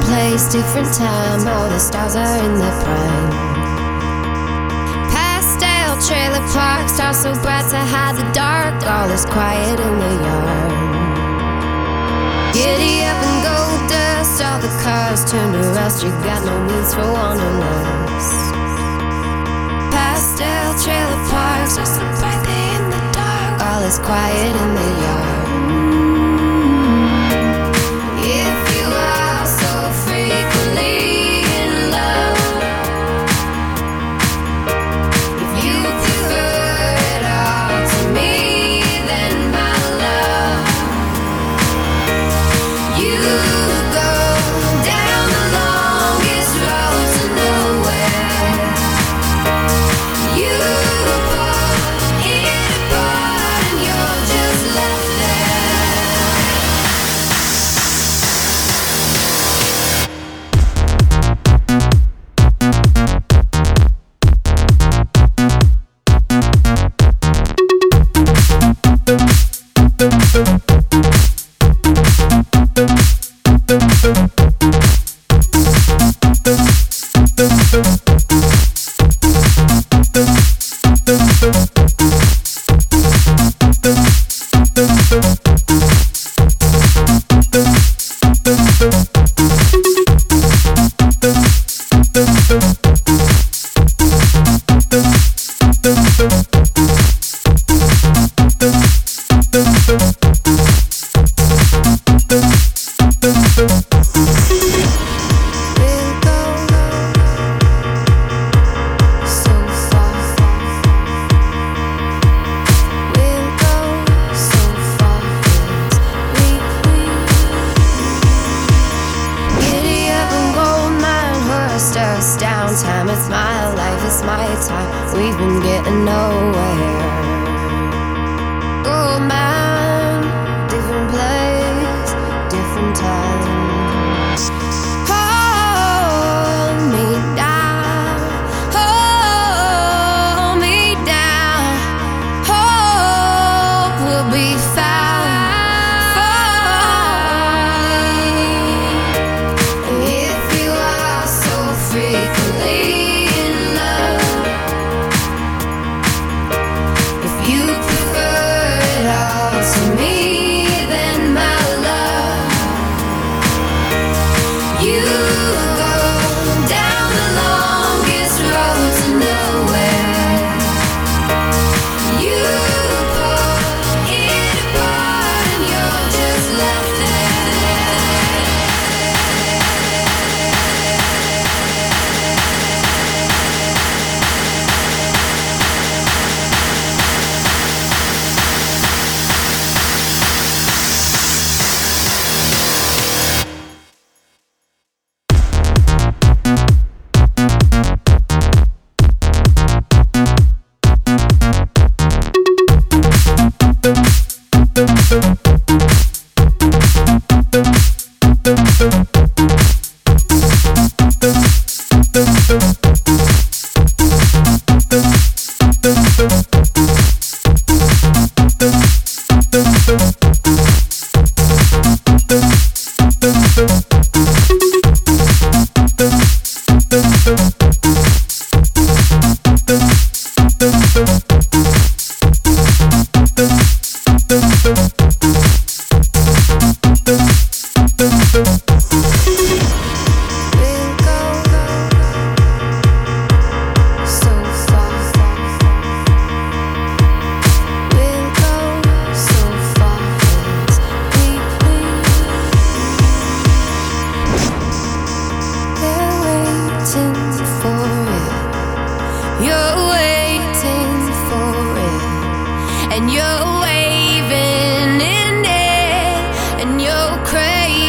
place, different time. All the stars are in their prime. Pastel trailer park, stars so bright to hide the dark. All is quiet in the yard. Giddy up and gold dust, all the cars turn to rust. You got no means for wanderlust. Pastel trailer park, stars so bright in the dark. All is quiet in the yard. If you are so frequently in love, if you prefer it all to me, then my love, you go down the longest road to nowhere. You put it apart and you're just left there. Downtime, it's my life, it's my time. We've been getting nowhere. Gold mine, different place, different time. Hold me down, hold me down. Hope will be found if you are so frequently in love. If you prefer it all to me, then my love, you go down the longest road to nowhere. You put it apart and you're just left and you're waving in it, and you're crazy.